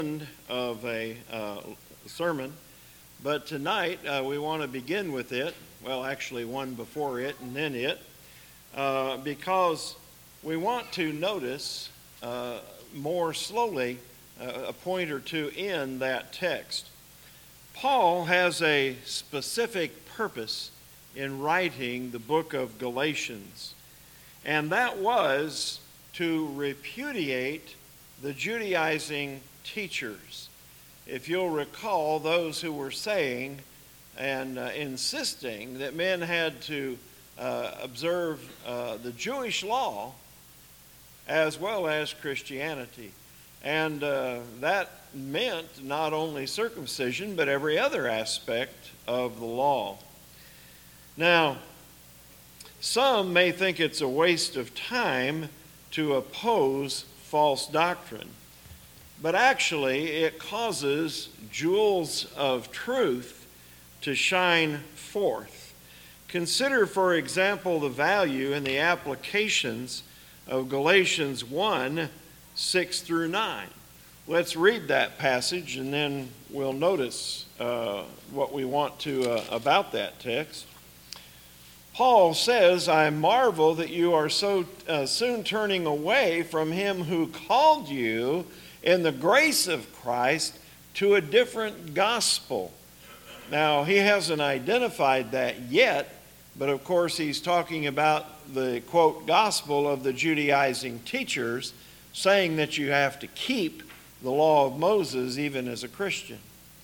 Of a sermon, but tonight we want to begin with it. Well, actually, one before it and then it, because we want to notice more slowly a point or two in that text. Paul has a specific purpose in writing the book of Galatians, and that was to repudiate the Judaizing teachers. If you'll recall, those who were saying and insisting that men had to observe the Jewish law as well as Christianity. And that meant not only circumcision, but every other aspect of the law. Now, some may think it's a waste of time to oppose false doctrine. But actually, it causes jewels of truth to shine forth. Consider, for example, the value and the applications of Galatians 1, 6 through 9. Let's read that passage and then we'll notice what we want to about that text. Paul says, "I marvel that you are so soon turning away from him who called you in the grace of Christ to a different gospel." Now, he hasn't identified that yet, but of course he's talking about the, quote, gospel of the Judaizing teachers, saying that you have to keep the law of Moses even as a Christian.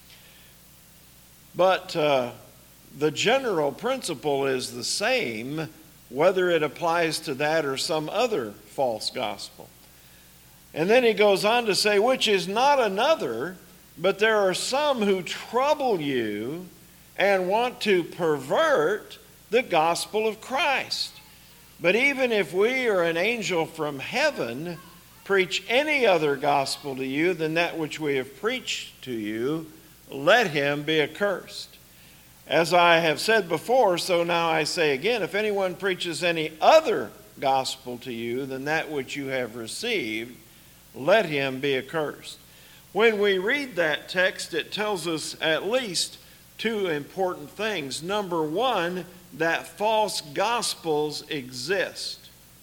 But the general principle is the same, whether it applies to that or some other false gospel. And then he goes on to say, "Which is not another, but there are some who trouble you and want to pervert the gospel of Christ. But even if we or an angel from heaven preach any other gospel to you than that which we have preached to you, let him be accursed. As I have said before, so now I say again, if anyone preaches any other gospel to you than that which you have received, let him be accursed." When we read that text, it tells us at least two important things. Number one, that false gospels exist.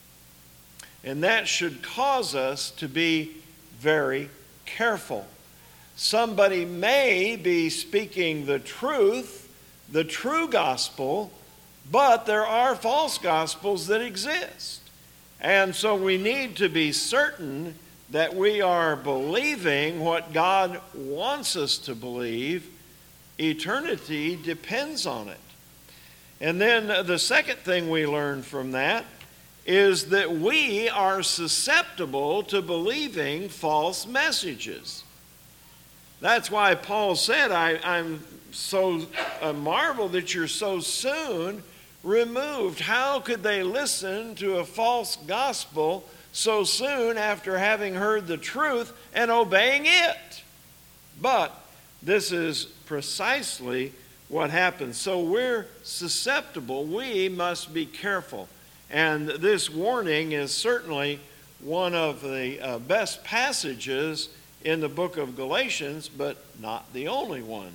And that should cause us to be very careful. Somebody may be speaking the truth, the true gospel, but there are false gospels that exist. And so we need to be certain that we are believing what God wants us to believe. Eternity depends on it. And then the second thing we learn from that is that we are susceptible to believing false messages. That's why Paul said, I'm so marvel that you're so soon removed. How could they listen to a false gospel so soon after having heard the truth and obeying it? But this is precisely what happens. So we're susceptible. We must be careful. And this warning is certainly one of the best passages in the book of Galatians, but not the only one.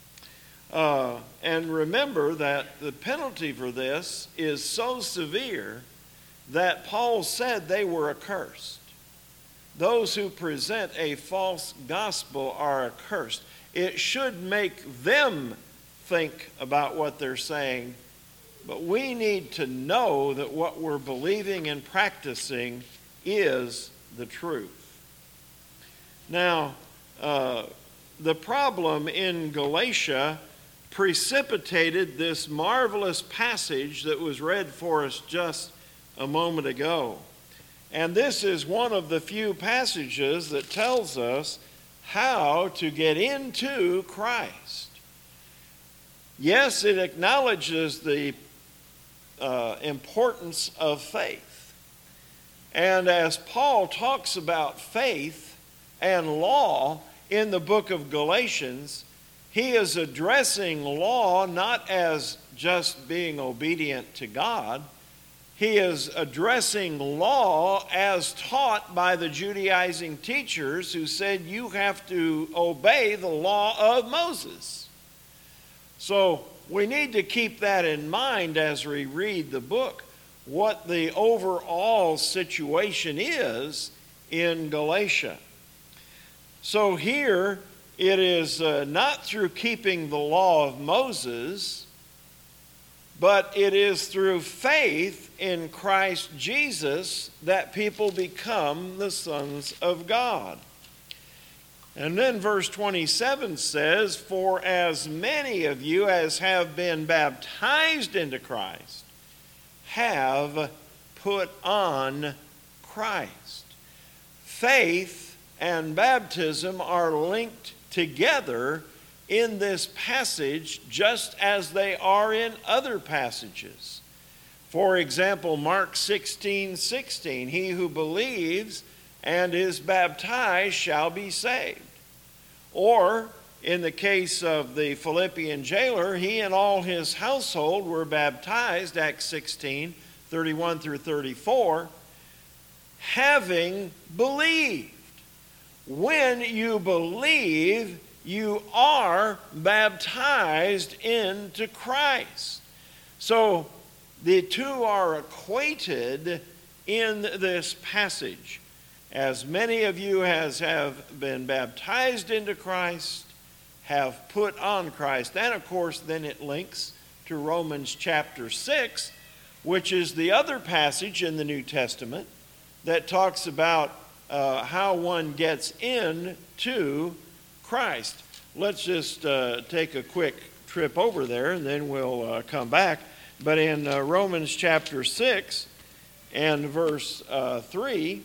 And remember that the penalty for this is so severe that Paul said they were accursed. Those who present a false gospel are accursed. It should make them think about what they're saying, but we need to know that what we're believing and practicing is the truth. Now, the problem in Galatia precipitated this marvelous passage that was read for us just a moment ago. And this is one of the few passages that tells us how to get into Christ. Yes, it acknowledges the importance of faith. And as Paul talks about faith and law in the book of Galatians, he is addressing law not as just being obedient to God, he is addressing law as taught by the Judaizing teachers who said you have to obey the law of Moses. So we need to keep that in mind as we read the book, what the overall situation is in Galatia. So here it is not through keeping the law of Moses, but it is through faith in Christ Jesus that people become the sons of God. And then verse 27 says, "For as many of you as have been baptized into Christ have put on Christ." Faith and baptism are linked together in this passage, just as they are in other passages. For example, Mark 16:16, "He who believes and is baptized shall be saved." Or, in the case of the Philippian jailer, he and all his household were baptized, Acts 16:31 through 34, having believed. When you believe, you are baptized into Christ. So the two are equated in this passage. As many of you as have been baptized into Christ have put on Christ. And of course, then it links to Romans chapter 6, which is the other passage in the New Testament that talks about how one gets into Christ. Let's just take a quick trip over there and then we'll come back. But in Romans chapter 6 and verse 3,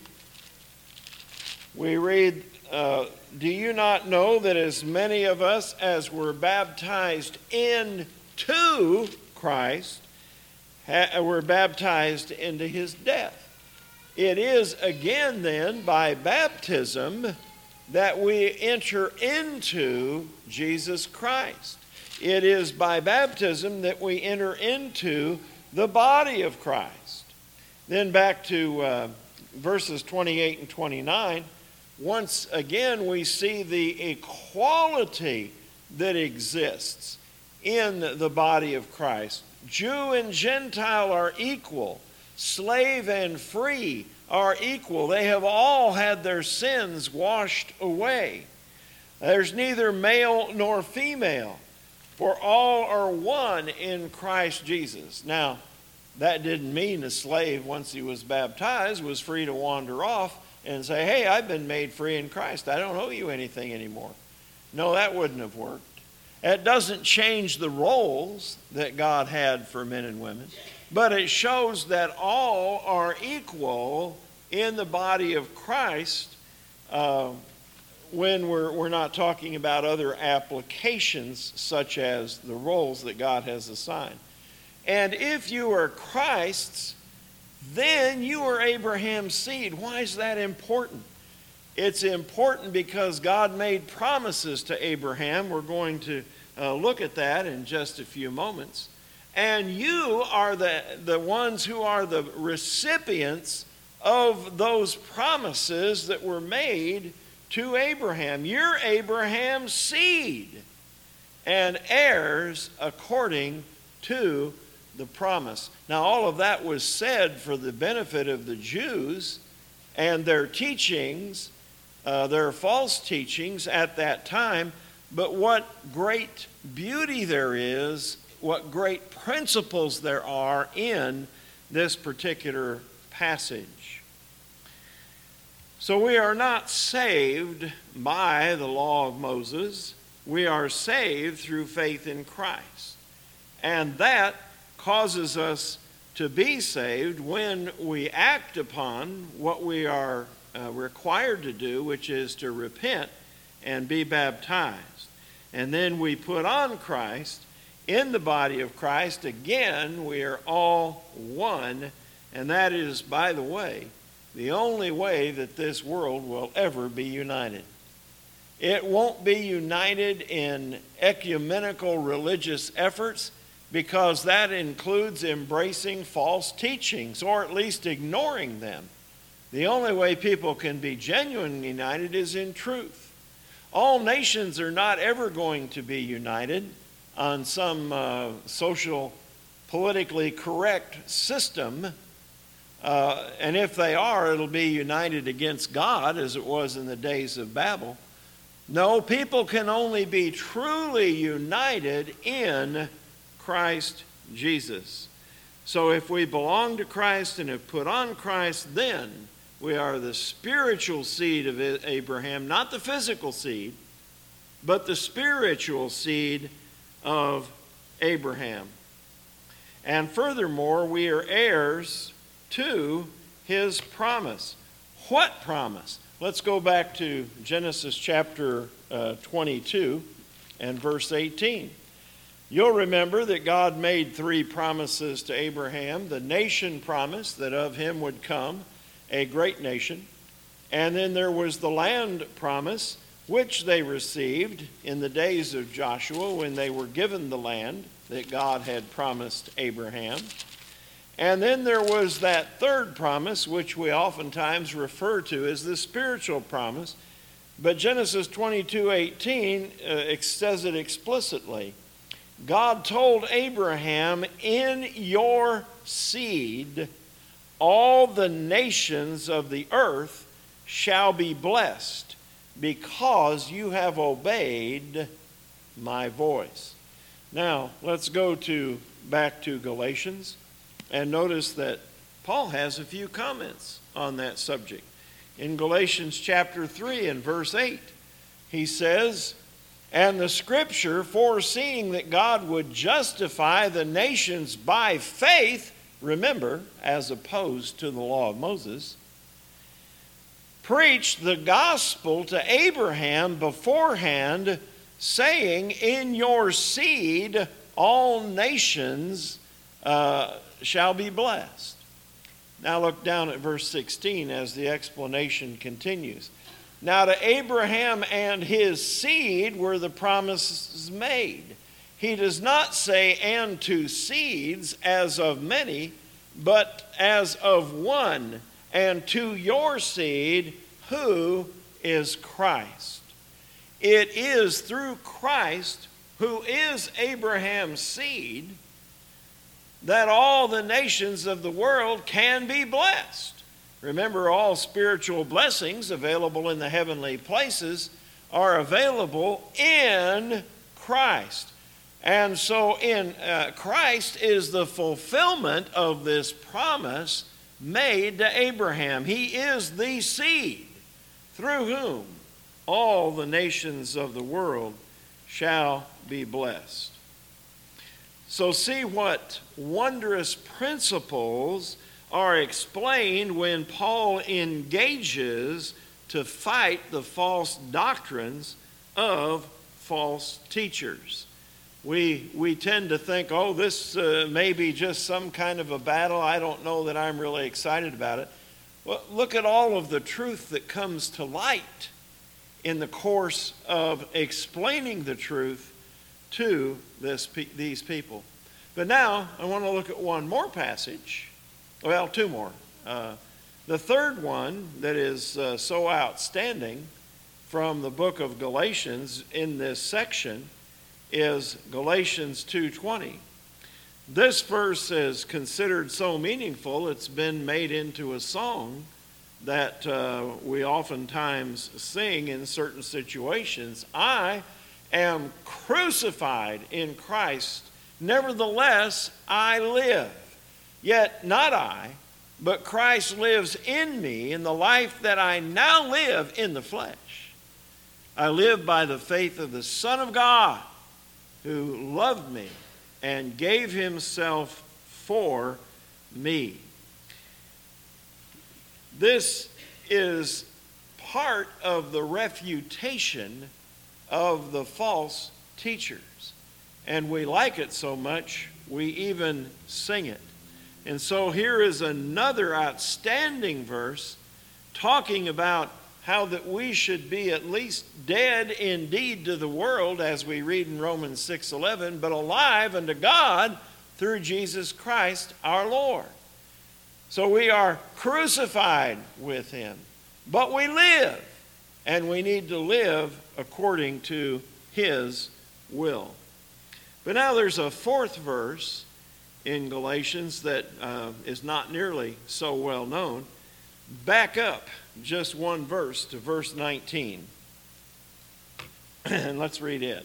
we read, "Do you not know that as many of us as were baptized into Christ were baptized into his death?" It is again then by baptism that we enter into Jesus Christ. It is by baptism that we enter into the body of Christ. Then back to verses 28 and 29, once again we see the equality that exists in the body of Christ. Jew and Gentile are equal. Slave and free are equal. They have all had their sins washed away. There's neither male nor female, for all are one in Christ Jesus. Now, that didn't mean a slave, once he was baptized, was free to wander off and say, "Hey, I've been made free in Christ. I don't owe you anything anymore." No, that wouldn't have worked. It doesn't change the roles that God had for men and women, but it shows that all are equal in the body of Christ when we're not talking about other applications such as the roles that God has assigned. And if you are Christ's, then you are Abraham's seed. Why is that important? It's important because God made promises to Abraham. We're going to look at that in just a few moments. And you are the ones who are the recipients of those promises that were made to Abraham. You're Abraham's seed and heirs according to the promise. Now, all of that was said for the benefit of the Jews and their teachings, their false teachings at that time. But what great beauty there is, what great principles there are in this particular passage. So we are not saved by the law of Moses. We are saved through faith in Christ. And that causes us to be saved when we act upon what we are required to do, which is to repent and be baptized. And then we put on Christ in the body of Christ. Again, we are all one. And that is, by the way, the only way that this world will ever be united. It won't be united in ecumenical religious efforts. because that includes embracing false teachings, or at least ignoring them. The only way people can be genuinely united is in truth. All nations are not ever going to be united on some social, politically correct system. And if they are, it'll be united against God, as it was in the days of Babel. No, people can only be truly united in Christ Jesus. So if we belong to Christ and have put on Christ, then we are the spiritual seed of Abraham, not the physical seed, but the spiritual seed of Abraham. And furthermore, we are heirs to his promise. What promise? Let's go back to Genesis chapter 22 and verse 18. You'll remember that God made 3 promises to Abraham. The nation promise, that of him would come a great nation. And then there was the land promise, which they received in the days of Joshua when they were given the land that God had promised Abraham. And then there was that third promise, which we oftentimes refer to as the spiritual promise. But Genesis 22:18 says it explicitly. God told Abraham, in your seed, all the nations of the earth shall be blessed, because you have obeyed my voice. Now, let's go back to Galatians. And notice that Paul has a few comments on that subject. In Galatians chapter 3 and verse 8, he says, and the scripture, foreseeing that God would justify the nations by faith, remember, as opposed to the law of Moses, preached the gospel to Abraham beforehand, saying, in your seed all nations shall be blessed. Now look down at verse 16 as the explanation continues. Now to Abraham and his seed were the promises made. He does not say, and to seeds as of many, but as of one, and to your seed, who is Christ. It is through Christ, who is Abraham's seed, that all the nations of the world can be blessed. Remember, all spiritual blessings available in the heavenly places are available in Christ. And so in Christ is the fulfillment of this promise made to Abraham. He is the seed through whom all the nations of the world shall be blessed. So see what wondrous principles are explained when Paul engages to fight the false doctrines of false teachers. We tend to think, oh, this may be just some kind of a battle. I don't know that I'm really excited about it. Well, look at all of the truth that comes to light in the course of explaining the truth to these people. But now I want to look at one more passage. Well, 2 more. The third one that is so outstanding from the book of Galatians in this section is Galatians 2:20. This verse is considered so meaningful, it's been made into a song that we oftentimes sing in certain situations. I am crucified in Christ, nevertheless I live. Yet not I, but Christ lives in me, in the life that I now live in the flesh. I live by the faith of the Son of God, who loved me and gave himself for me. This is part of the refutation of the false teachers. And we like it so much, we even sing it. And so here is another outstanding verse talking about how that we should be at least dead indeed to the world, as we read in Romans 6:11, but alive unto God through Jesus Christ our Lord. So we are crucified with him, but we live, and we need to live according to his will. But now there's a fourth verse in Galatians that is not nearly so well known. Back up just one verse to verse 19. And let's read it.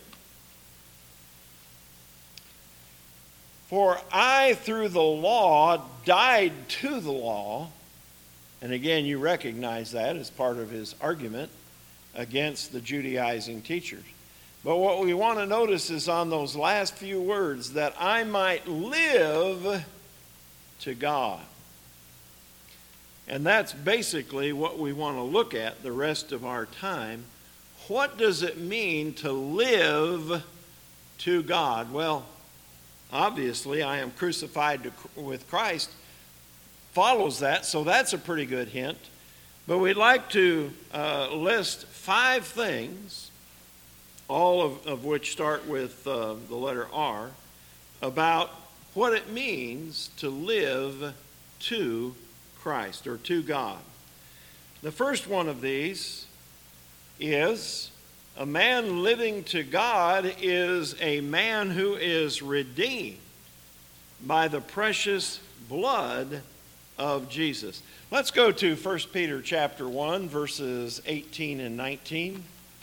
For I through the law died to the law. And again, you recognize that as part of his argument against the Judaizing teachers. But what we want to notice is on those last few words, that I might live to God. And that's basically what we want to look at the rest of our time. What does it mean to live to God? Well, obviously, I am crucified with Christ follows that, so that's a pretty good hint. But we'd like to list 5 things, all of which start with the letter R, about what it means to live to Christ or to God. The first one of these is a man living to God is a man who is redeemed by the precious blood of Jesus. Let's go to 1 Peter chapter 1, verses 18 and 19.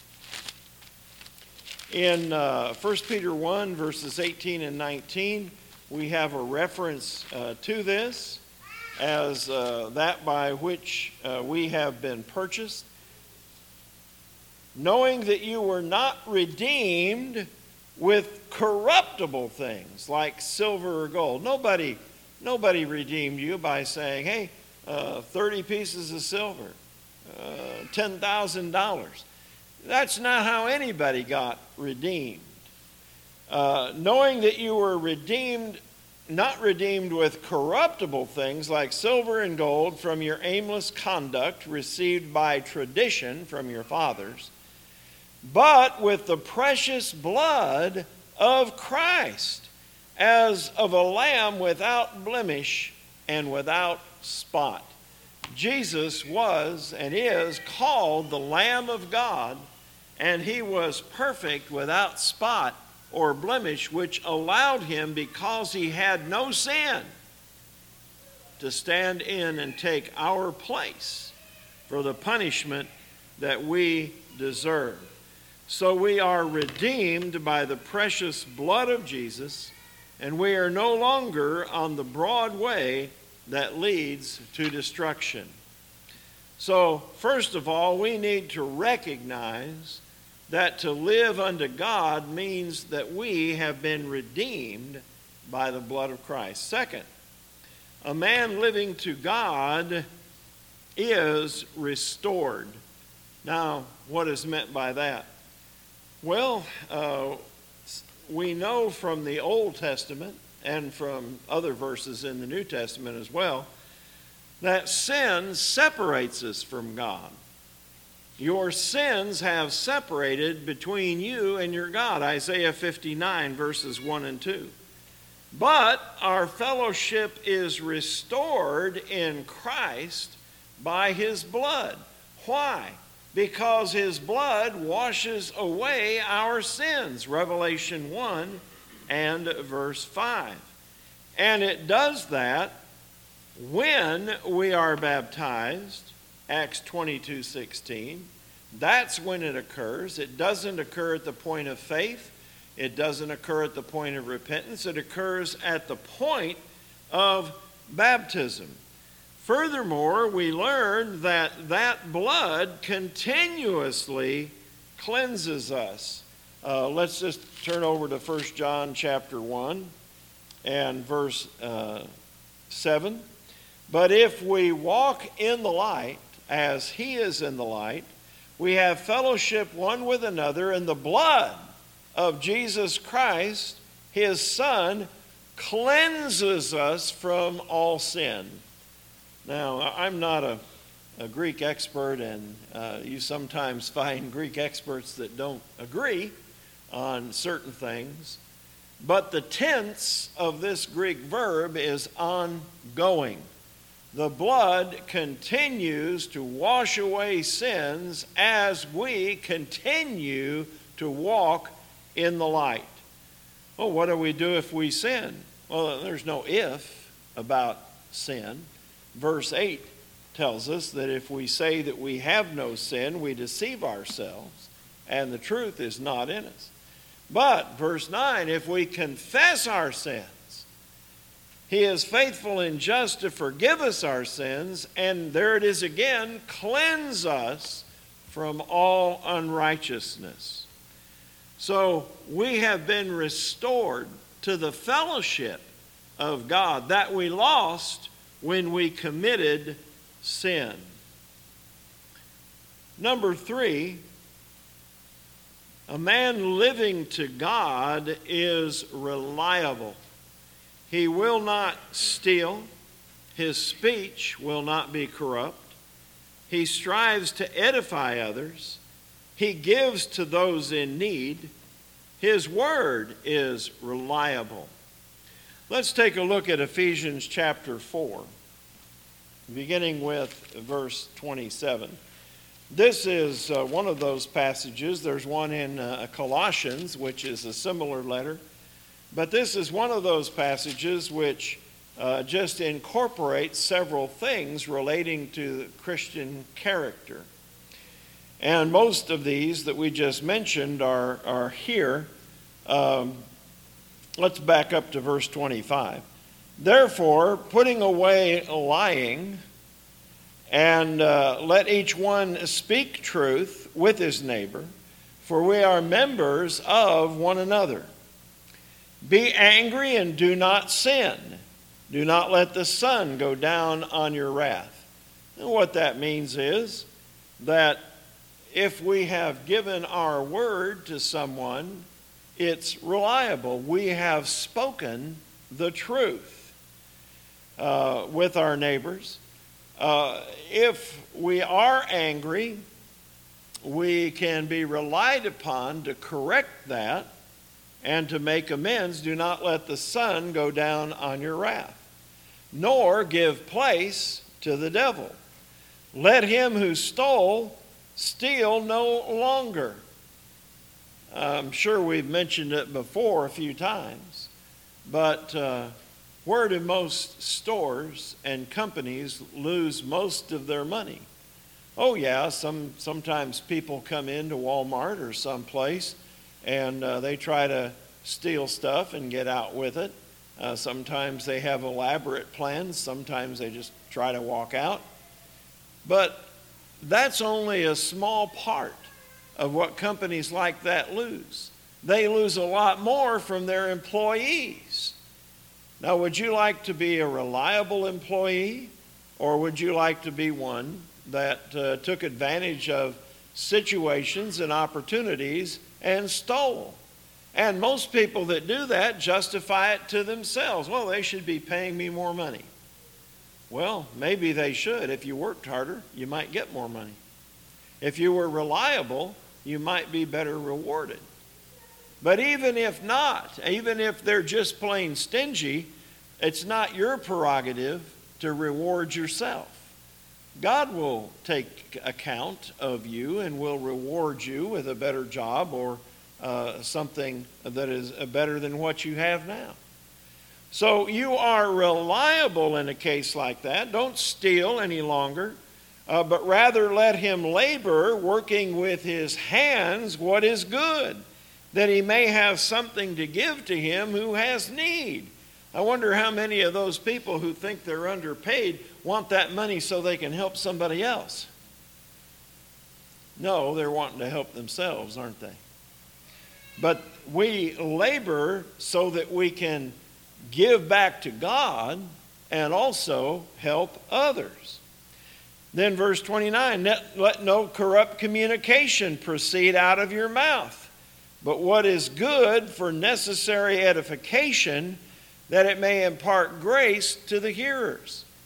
In 1 Peter 1, verses 18 and 19, we have a reference to this as that by which we have been purchased, knowing that you were not redeemed with corruptible things like silver or gold. Nobody redeemed you by saying, hey, 30 pieces of silver, $10,000. That's not how anybody got redeemed. Knowing that you were redeemed, not redeemed with corruptible things like silver and gold from your aimless conduct received by tradition from your fathers, but with the precious blood of Christ, as of a lamb without blemish and without spot. Jesus was and is called the Lamb of God, and he was perfect without spot or blemish, which allowed him, because he had no sin, to stand in and take our place for the punishment that we deserve. So we are redeemed by the precious blood of Jesus, and we are no longer on the broad way that leads to destruction. So, first of all, we need to recognize that to live unto God means that we have been redeemed by the blood of Christ. Second, a man living to God is restored. Now, what is meant by that? Well, we know from the Old Testament and from other verses in the New Testament as well, that sin separates us from God. Your sins have separated between you and your God. Isaiah 59, verses 1 and 2. But our fellowship is restored in Christ by his blood. Why? Because his blood washes away our sins. Revelation 1 and verse 5. And it does that when we are baptized, Acts 22:16. That's when it occurs. It doesn't occur at the point of faith. It doesn't occur at the point of repentance. It occurs at the point of baptism. Furthermore, we learn that that blood continuously cleanses us. Let's just turn over to 1 John chapter 1 and verse 7. But if we walk in the light, as he is in the light, we have fellowship one with another, and the blood of Jesus Christ, his Son, cleanses us from all sin. Now, I'm not a a Greek expert, and you sometimes find Greek experts that don't agree on certain things. But the tense of this Greek verb is ongoing. The blood continues to wash away sins as we continue to walk in the light. Well, what do we do if we sin? Well, there's no if about sin. Verse 8 tells us that if we say that we have no sin, we deceive ourselves, and the truth is not in us. But, verse 9, if we confess our sins, He is faithful and just to forgive us our sins, and there it is again, cleanse us from all unrighteousness. So we have been restored to the fellowship of God that we lost when we committed sin. Number 3, a man living to God is reliable. He will not steal. His speech will not be corrupt. He strives to edify others. He gives to those in need. His word is reliable. Let's take a look at Ephesians chapter 4, beginning with verse 27. This is one of those passages. There's one in Colossians, which is a similar letter. But this is one of those passages which just incorporates several things relating to Christian character. And most of these that we just mentioned are here. Let's back up to verse 25. Therefore, putting away lying, and let each one speak truth with his neighbor, for we are members of one another. Be angry and do not sin. Do not let the sun go down on your wrath. And what that means is that if we have given our word to someone, it's reliable. We have spoken the truth with our neighbors. If we are angry, we can be relied upon to correct that and to make amends. Do not let the sun go down on your wrath, nor give place to the devil. Let him who stole steal no longer. I'm sure we've mentioned it before a few times, but where do most stores and companies lose most of their money? Oh yeah, sometimes people come into Walmart or someplace and they try to steal stuff and get out with it. Sometimes they have elaborate plans. Sometimes they just try to walk out. But that's only a small part of what companies like that lose. They lose a lot more from their employees. Now, would you like to be a reliable employee, or would you like to be one that took advantage of situations and opportunities and stole? And most people that do that justify it to themselves. Well, they should be paying me more money. Well, maybe they should. If you worked harder, you might get more money. If you were reliable, you might be better rewarded. But even if not, even if they're just plain stingy, it's not your prerogative to reward yourself. God will take account of you and will reward you with a better job or something that is better than what you have now. So you are reliable in a case like that. Don't steal any longer, but rather let him labor, working with his hands what is good, that he may have something to give to him who has need. I wonder how many of those people who think they're underpaid want that money so they can help somebody else. No, they're wanting to help themselves, aren't they? But we labor so that we can give back to God and also help others. Then verse 29, let no corrupt communication proceed out of your mouth, but what is good for necessary edification, that it may impart grace to the hearers.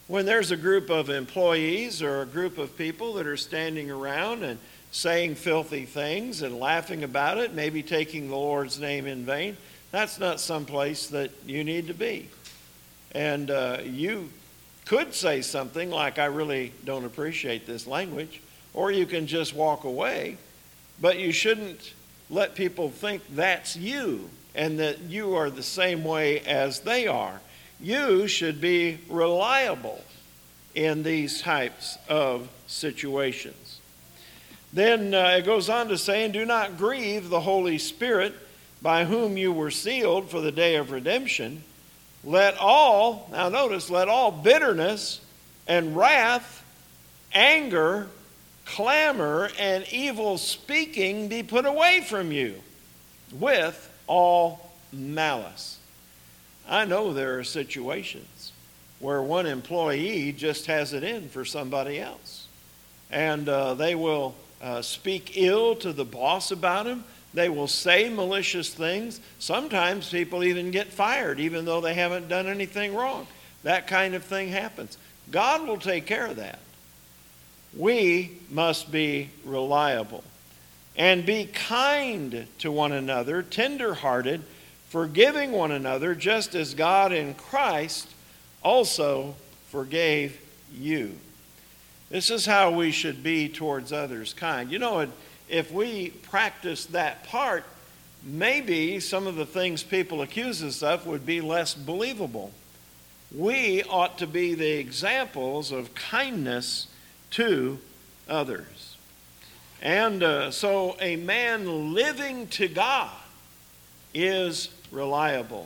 when there's a group of employees or a group of people that are standing around and saying filthy things and laughing about it, maybe taking the Lord's name in vain, that's not some place that you need to be. And you could say something like, I really don't appreciate this language, or you can just walk away, but you shouldn't let people think that's you and that you are the same way as they are. You should be reliable in these types of situations. Then it goes on to say, and do not grieve the Holy Spirit, by whom you were sealed for the day of redemption. Let all, now notice, let all bitterness and wrath, anger, clamor, and evil speaking be put away from you, with all malice. I know there are situations where one employee just has it in for somebody else. And they will speak ill to the boss about him. They will say malicious things. Sometimes people even get fired even though they haven't done anything wrong. That kind of thing happens. God will take care of that. We must be reliable and be kind to one another, tender-hearted, forgiving one another, just as God in Christ also forgave you. This is how we should be towards others, kind. You know, if we practice that part, maybe some of the things people accuse us of would be less believable. We ought to be the examples of kindness to others. And so a man living to God is reliable.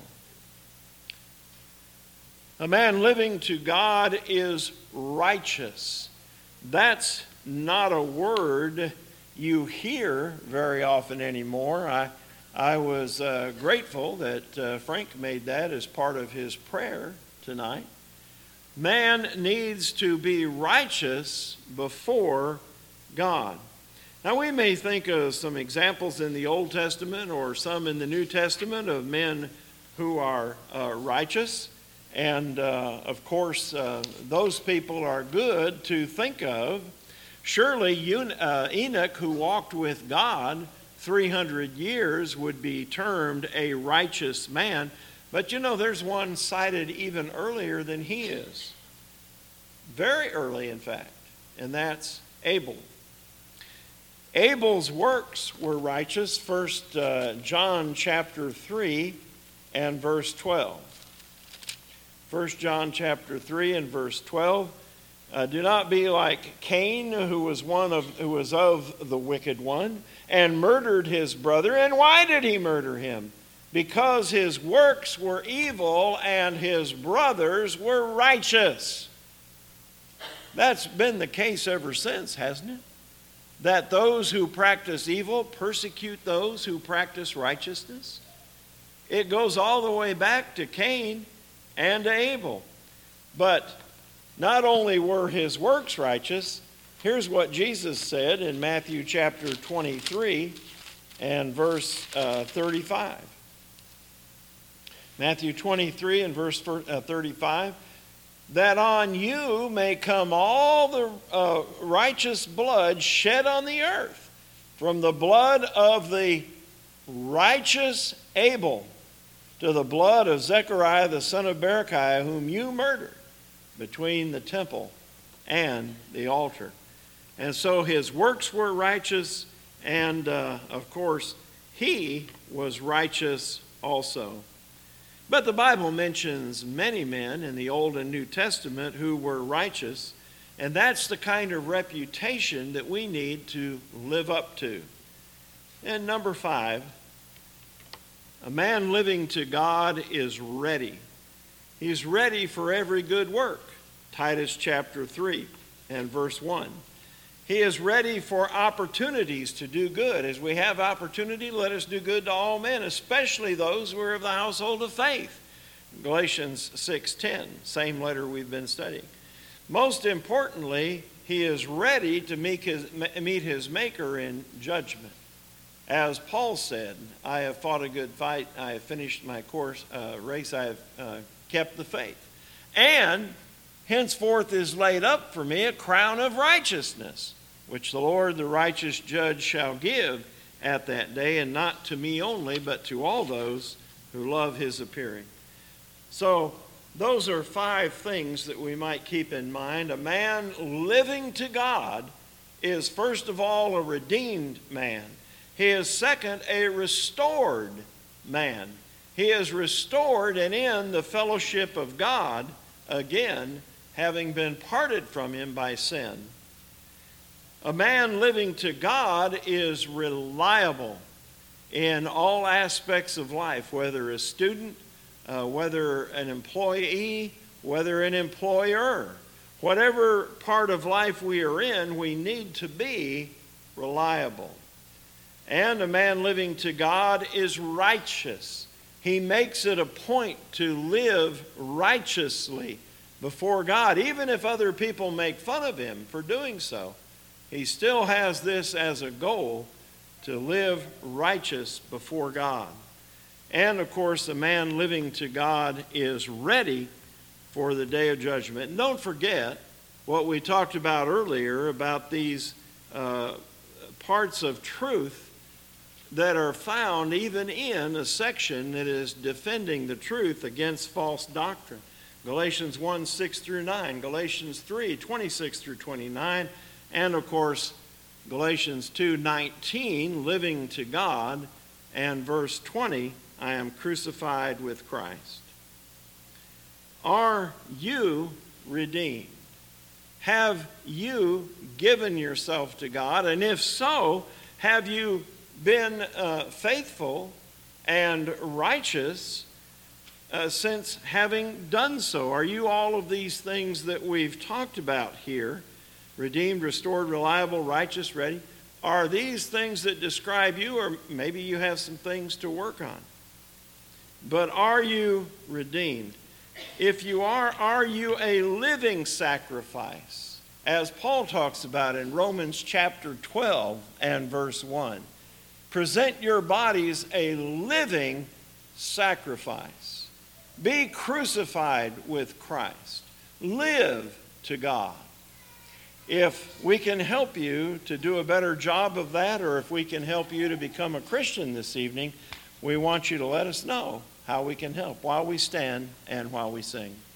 A man living to God is righteous. That's not a word you hear very often anymore. I was grateful that Frank made that as part of his prayer tonight. Man needs to be righteous before God. Now, we may think of some examples in the Old Testament or some in the New Testament of men who are righteous. And, of course, those people are good to think of. Surely Enoch, who walked with God 300 years, would be termed a righteous man. But, you know, there's one cited even earlier than he is. Very early, in fact. And that's Abel. Abel's works were righteous. 1 John chapter 3 and verse 12. 1 John chapter 3 and verse 12. Do not be like Cain, who was of the wicked one, and murdered his brother. And why did he murder him? Because his works were evil and his brothers were righteous. That's been the case ever since, hasn't it? That those who practice evil persecute those who practice righteousness. It goes all the way back to Cain and to Abel. But not only were his works righteous, here's what Jesus said in Matthew chapter 23 and verse 35. Matthew 23 and verse 35. That on you may come all the righteous blood shed on the earth, from the blood of the righteous Abel to the blood of Zechariah the son of Berechiah, whom you murdered between the temple and the altar. And so his works were righteous, and of course he was righteous also. But the Bible mentions many men in the Old and New Testament who were righteous, and that's the kind of reputation that we need to live up to. And number 5, a man living to God is ready. He's ready for every good work. Titus chapter 3 and verse 1. He is ready for opportunities to do good. As we have opportunity, let us do good to all men, especially those who are of the household of faith. Galatians 6:10, same letter we've been studying. Most importantly, he is ready to meet his Maker in judgment. As Paul said, I have fought a good fight, I have finished my race, I have kept the faith. And Henceforth is laid up for me a crown of righteousness, which the Lord, the righteous judge, shall give at that day, and not to me only, but to all those who love his appearing. So those are 5 things that we might keep in mind. A man living to God is, first of all, a redeemed man. He is, second, a restored man. He is restored and in the fellowship of God again, having been parted from him by sin. A man living to God is reliable in all aspects of life, whether a student, whether an employee, whether an employer. Whatever part of life we are in, we need to be reliable. And a man living to God is righteous. He makes it a point to live righteously before God. Even if other people make fun of him for doing so, he still has this as a goal, to live righteous before God. And of course, a man living to God is ready for the day of judgment. And don't forget what we talked about earlier about these parts of truth that are found even in a section that is defending the truth against false doctrine. Galatians 1, 6 through 9, Galatians 3, 26 through 29, and of course, Galatians 2, 19, living to God, and verse 20, I am crucified with Christ. Are you redeemed? Have you given yourself to God? And if so, have you been faithful and righteous since having done so? Are you all of these things that we've talked about here? Redeemed, restored, reliable, righteous, ready. Are these things that describe you, or maybe you have some things to work on? But are you redeemed? If you are you a living sacrifice? As Paul talks about in Romans chapter 12 and verse 1. Present your bodies a living sacrifice. Be crucified with Christ. Live to God. If we can help you to do a better job of that, or if we can help you to become a Christian this evening, we want you to let us know how we can help while we stand and while we sing.